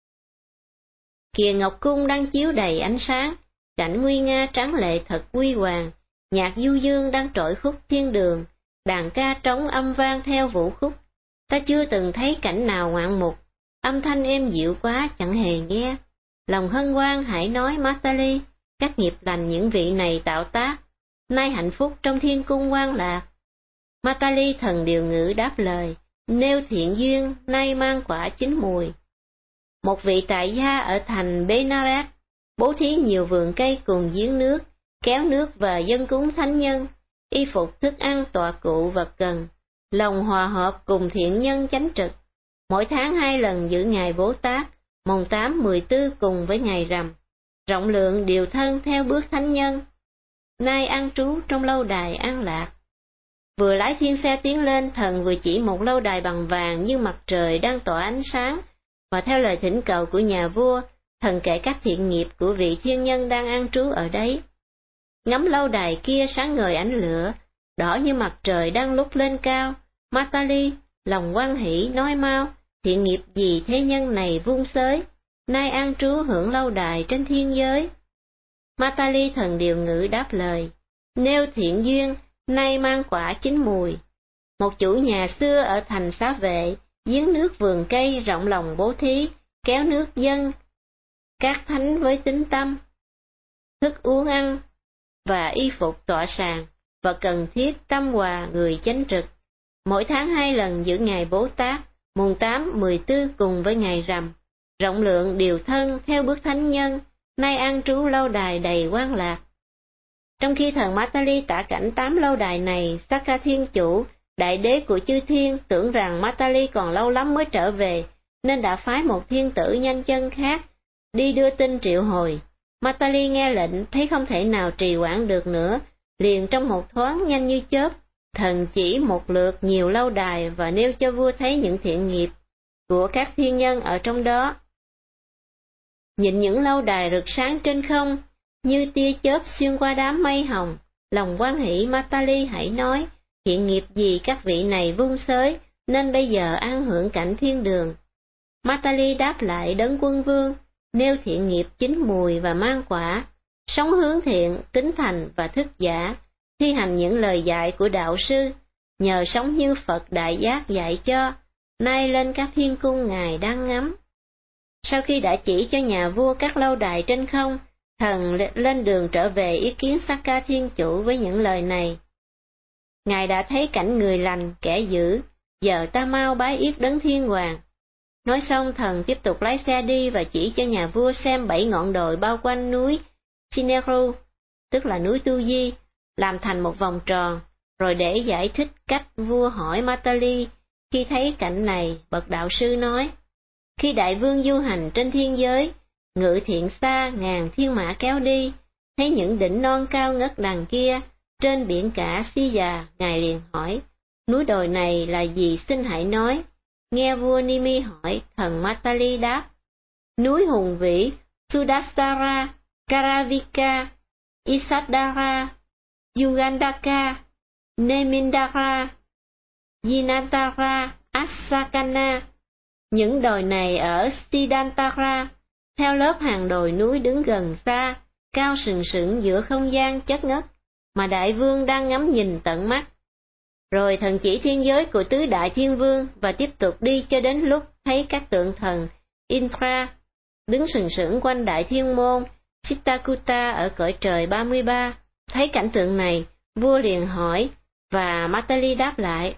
A: Kìa ngọc cung đang chiếu đầy ánh sáng, cảnh nguy nga tráng lệ thật huy hoàng, nhạc du dương đang trỗi khúc thiên đường, đàn ca trống âm vang theo vũ khúc. Ta chưa từng thấy cảnh nào ngoạn mục, âm thanh êm dịu quá chẳng hề nghe. Lòng hân hoan hãy nói Matali, các nghiệp lành những vị này tạo tác, nay hạnh phúc trong thiên cung quan lạc. Matali thần điều ngữ đáp lời, nêu thiện duyên nay mang quả chín mùi. Một vị tại gia ở thành Benares bố thí nhiều vườn cây cùng giếng nước, kéo nước và dâng cúng thánh nhân, y phục thức ăn tọa cụ vật cần, lòng hòa hợp cùng thiện nhân chánh trực. Mỗi tháng hai lần giữ ngày Bố Tát, mồng tám mười tư cùng với ngày rằm, rộng lượng điều thân theo bước thánh nhân. Nay an trú trong lâu đài an lạc. Vừa lái thiên xe tiến lên, thần vừa chỉ một lâu đài bằng vàng như mặt trời đang tỏa ánh sáng, và theo lời thỉnh cầu của nhà vua, thần kể các thiện nghiệp của vị thiên nhân đang an trú ở đấy. Ngắm lâu đài kia sáng ngời ánh lửa, đỏ như mặt trời đang lúc lên cao. Matali, lòng hoan hỷ nói mau, thiện nghiệp gì thế nhân này vung xới, nay an trú hưởng lâu đài trên thiên giới. Matali thần điều ngữ đáp lời, nêu thiện duyên, nay mang quả chín mùi. Một chủ nhà xưa ở thành Xá Vệ, giếng nước vườn cây rộng lòng bố thí, kéo nước dân, các thánh với tín tâm, thức uống ăn, và y phục tọa sàng, và cần thiết tâm hòa người chánh trực. Mỗi tháng hai lần giữ ngày Bố Tát, mùng tám, mười tư cùng với ngày rằm, rộng lượng điều thân theo bước thánh nhân, nay an trú lâu đài đầy quan lạc. Trong khi thần Matali tả cảnh tám lâu đài này, Sakka Thiên Chủ, đại đế của chư thiên, tưởng rằng Matali còn lâu lắm mới trở về, nên đã phái một thiên tử nhanh chân khác, đi đưa tin triệu hồi. Matali nghe lệnh, thấy không thể nào trì hoãn được nữa, liền trong một thoáng nhanh như chớp, thần chỉ một lượt nhiều lâu đài và nêu cho vua thấy những thiện nghiệp của các thiên nhân ở trong đó. Nhìn những lâu đài rực sáng trên không, như tia chớp xuyên qua đám mây hồng, lòng hoan hỷ Matali hãy nói, thiện nghiệp gì các vị này vung xới, nên bây giờ an hưởng cảnh thiên đường. Matali đáp lại đấng quân vương, nêu thiện nghiệp chín mùi và mang quả, sống hướng thiện, tín thành và thức giả, thi hành những lời dạy của đạo sư, nhờ sống như Phật Đại Giác dạy cho, nay lên các thiên cung ngài đang ngắm. Sau khi đã chỉ cho nhà vua các lâu đài trên không, thần lên đường trở về ý kiến Sakka Thiên Chủ với những lời này. Ngài đã thấy cảnh người lành, kẻ dữ, giờ ta mau bái yết đấng thiên hoàng. Nói xong thần tiếp tục lái xe đi và chỉ cho nhà vua xem bảy ngọn đồi bao quanh núi Sineru, tức là núi Tu Di, làm thành một vòng tròn, rồi để giải thích cách vua hỏi Matali. Khi thấy cảnh này, bậc đạo sư nói, khi đại vương du hành trên thiên giới, ngự thiện xa ngàn thiên mã kéo đi, thấy những đỉnh non cao ngất đằng kia, trên biển cả xi già, ngài liền hỏi, núi đồi này là gì xin hãy nói. Nghe vua Nimi hỏi, thần Matali đáp, núi hùng vĩ Sudasara, Karavika, Isadara, Yugandhaka, Nemindara, Yinantara, Asakana. Những đồi này ở Siddhantara, theo lớp hàng đồi núi đứng gần xa, cao sừng sững giữa không gian chất ngất, mà đại vương đang ngắm nhìn tận mắt. Rồi thần chỉ thiên giới của tứ đại thiên vương và tiếp tục đi cho đến lúc thấy các tượng thần Indra đứng sừng sững quanh đại thiên môn Chittakuta ở cõi trời ba mươi ba. Thấy cảnh tượng này, vua liền hỏi và Matali đáp lại.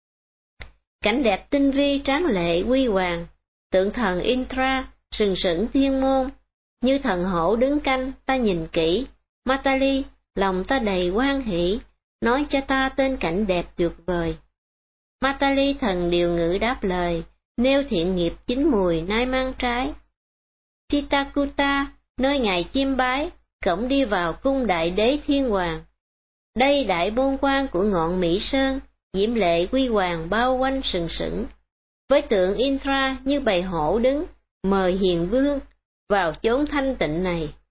A: Cảnh đẹp tinh vi tráng lệ huy hoàng, tượng thần Indra sừng sững thiên môn, như thần hổ đứng canh, ta nhìn kỹ. Matali, lòng ta đầy hoan hỷ, nói cho ta tên cảnh đẹp tuyệt vời. Matali thần điều ngữ đáp lời, nêu thiện nghiệp chín mùi nay mang trái. Chittakuta, nơi ngài chiêm bái, cổng đi vào cung đại đế thiên hoàng. Đây đại môn quan của ngọn Mỹ Sơn, diễm lệ huy hoàng bao quanh sừng sững. Với tượng Indra như bầy hổ đứng, mời hiền vương vào chốn thanh tịnh này.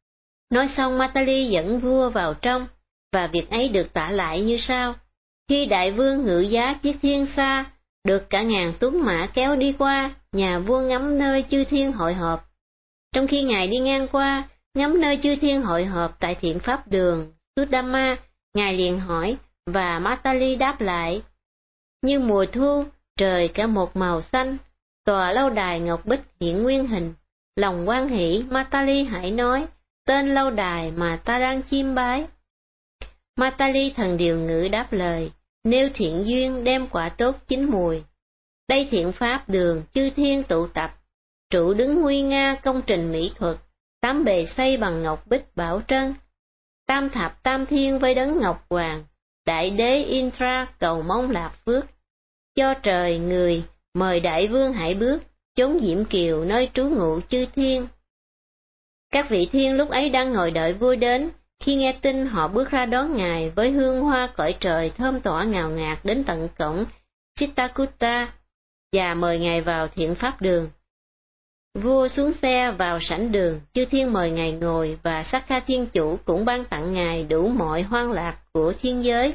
A: Nói xong Matali dẫn vua vào trong, và việc ấy được tả lại như sau. Khi đại vương ngự giá chiếc thiên xa, được cả ngàn tuấn mã kéo đi qua, nhà vua ngắm nơi chư thiên hội họp. Trong khi ngài đi ngang qua, ngắm nơi chư thiên hội họp tại thiện pháp đường, Sudama, ngài liền hỏi, và Matali đáp lại. Như mùa thu, trời cả một màu xanh, tòa lâu đài ngọc bích hiện nguyên hình, lòng hoan hỷ, Matali hãy nói, tên lâu đài mà ta đang chiêm bái. Matali thần điều ngữ đáp lời, nếu thiện duyên đem quả tốt chín mùi. Đây thiện pháp đường chư thiên tụ tập, trụ đứng nguy nga công trình mỹ thuật, tám bề xây bằng ngọc bích bảo trân. Tam thập tam thiên với đấng ngọc hoàng, đại đế Indra cầu mong lạc phước. Cho trời người, mời đại vương hãy bước, chốn diễm kiều nơi trú ngụ chư thiên. Các vị thiên lúc ấy đang ngồi đợi vua đến, khi nghe tin họ bước ra đón ngài với hương hoa cõi trời thơm tỏa ngào ngạt đến tận cổng Chitakutta, và mời ngài vào thiện pháp đường. Vua xuống xe vào sảnh đường, chư thiên mời ngài ngồi, và Sakka thiên chủ cũng ban tặng ngài đủ mọi hoan lạc của thiên giới.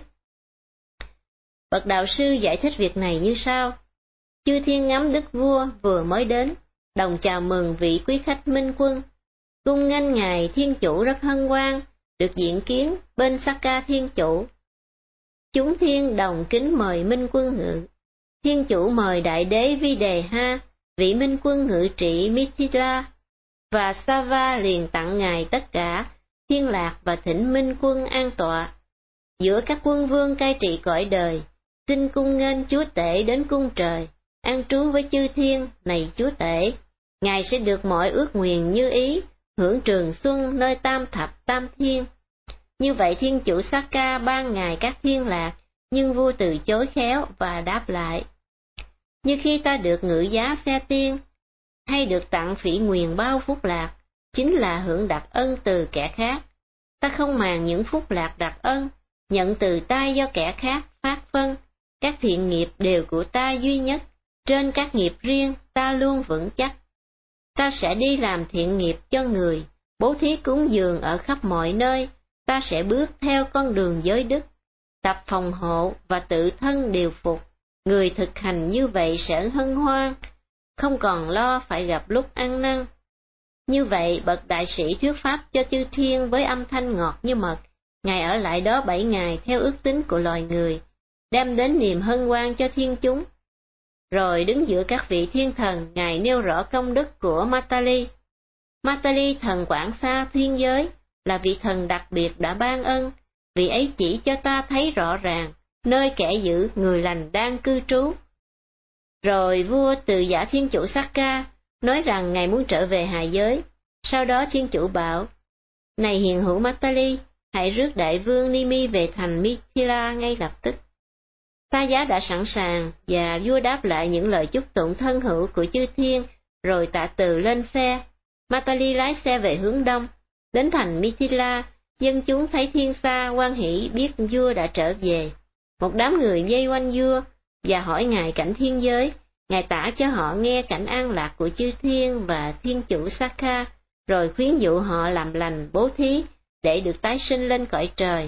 A: Bậc đạo sư giải thích việc này như sau. Chư thiên ngắm đức vua vừa mới đến, đồng chào mừng vị quý khách minh quân. Cung nghênh ngài thiên chủ rất hân hoan, được diện kiến bên Sakka thiên chủ. Chúng thiên đồng kính mời minh quân ngự. Thiên chủ mời đại đế Vi Đề Ha, vị minh quân ngự trị Mithila, và Sava liền tặng ngài tất cả, thiên lạc và thỉnh minh quân an tọa. Giữa các quân vương cai trị cõi đời, xin cung nghênh chúa tể đến cung trời, an trú với chư thiên, này chúa tể. Ngài sẽ được mọi ước nguyện như ý, hưởng trường xuân nơi tam thập tam thiên. Như vậy thiên chủ Sakka ban ngài các thiên lạc, nhưng vua từ chối khéo và đáp lại. Như khi ta được ngự giá xe tiên, hay được tặng phỉ nguyền bao phúc lạc, chính là hưởng đặc ân từ kẻ khác. Ta không màng những phúc lạc đặc ân, nhận từ tay do kẻ khác phát phân. Các thiện nghiệp đều của ta duy nhất, trên các nghiệp riêng ta luôn vững chắc. Ta sẽ đi làm thiện nghiệp cho người, bố thí cúng dường ở khắp mọi nơi, ta sẽ bước theo con đường giới đức, tập phòng hộ và tự thân điều phục. Người thực hành như vậy sẽ hân hoan, không còn lo phải gặp lúc ăn năn. Như vậy, bậc đại sĩ thuyết pháp cho chư thiên với âm thanh ngọt như mật. Ngài ở lại đó bảy ngày theo ước tính của loài người, đem đến niềm hân hoan cho thiên chúng. Rồi đứng giữa các vị thiên thần, Ngài nêu rõ công đức của Matali. Matali thần quản xa thiên giới, là vị thần đặc biệt đã ban ân, vị ấy chỉ cho ta thấy rõ ràng, nơi kẻ dữ người lành đang cư trú. Rồi vua từ giả thiên chủ Sakka, nói rằng Ngài muốn trở về hạ giới. Sau đó thiên chủ bảo, này hiền hữu Matali, hãy rước đại vương Nimi về thành Mithila ngay lập tức. Ta giá đã sẵn sàng, và vua đáp lại những lời chúc tụng thân hữu của chư thiên, rồi tạ từ lên xe. Matali lái xe về hướng đông, đến thành Mithila, dân chúng thấy thiên xa hoan hỷ biết vua đã trở về. Một đám người vây quanh vua, và hỏi ngài cảnh thiên giới. Ngài tả cho họ nghe cảnh an lạc của chư thiên và thiên chủ Sakka, rồi khuyến dụ họ làm lành bố thí, để được tái sinh lên cõi trời.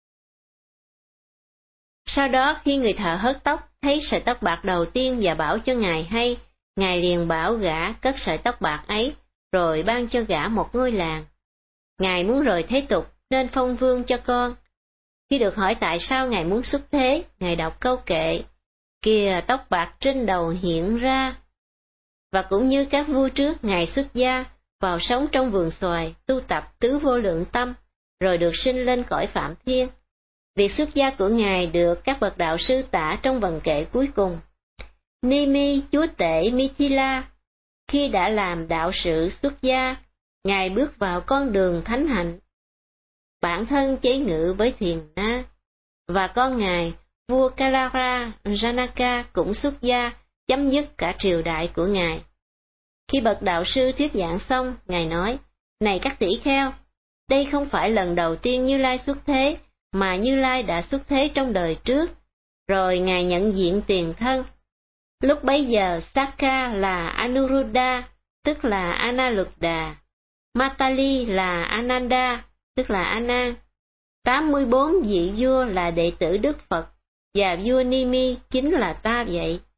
A: Sau đó khi người thợ hớt tóc thấy sợi tóc bạc đầu tiên và bảo cho ngài hay, ngài liền bảo gã cất sợi tóc bạc ấy, rồi ban cho gã một ngôi làng. Ngài muốn rời thế tục nên phong vương cho con. Khi được hỏi tại sao ngài muốn xuất thế, ngài đọc câu kệ, kìa tóc bạc trên đầu hiện ra. Và cũng như các vua trước, ngài xuất gia, vào sống trong vườn xoài, tu tập tứ vô lượng tâm, rồi được sinh lên cõi Phạm Thiên. Việc xuất gia của ngài được các bậc đạo sư tả trong vần kệ cuối cùng. Nimi chúa tể Mithila, khi đã làm đạo sự xuất gia, ngài bước vào con đường thánh hạnh. Bản thân chế ngự với thiền na, và con ngài, vua Kalara Janaka cũng xuất gia, chấm dứt cả triều đại của ngài. Khi bậc đạo sư thuyết giảng xong, ngài nói, này các tỷ kheo, đây không phải lần đầu tiên Như Lai xuất thế, mà Như Lai đã xuất thế trong đời trước, rồi ngài nhận diện tiền thân. Lúc bấy giờ Sakka là Anuruddha, tức là Analuddha, Matali là Ananda, tức là A Nan. tám mươi bốn vị vua là đệ tử Đức Phật, và vua Nimi chính là ta vậy.